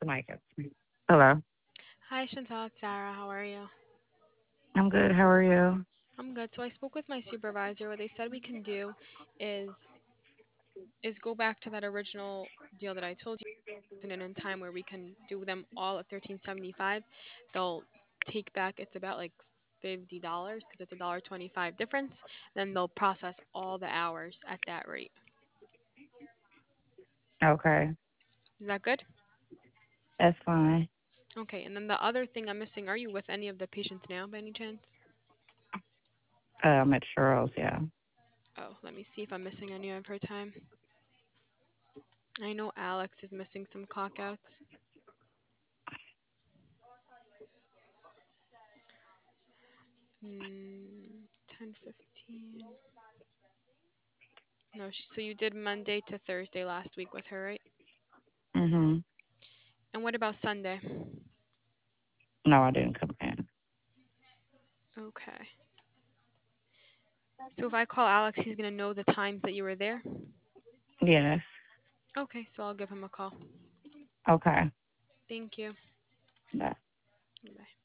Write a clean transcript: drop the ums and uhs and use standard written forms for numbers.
Hello. Hi, Chantal. It's Sarah. How are you? I'm good. How are you? I'm good. So I spoke with my supervisor. What they said we can do is go back to that original deal that I told you, and in time where we can do them all at 13.75. They'll take back. It's about like $50 because it's $1.25 difference. Then they'll process all the hours at that rate. Okay. Is that good? That's fine. Okay. And then the other thing I'm missing. Are you with any of the patients now, by any chance? I'm at Charles, yeah. Oh, let me see if I'm missing any of her time. I know Alex is missing some clockouts. 10:15. No, so you did Monday to Thursday last week with her, right? Mhm. And what about Sunday? No, I didn't come in. Okay. So if I call Alex, he's gonna know the times that you were there. Yes. Okay, so I'll give him a call. Okay. Thank you. Bye. Bye.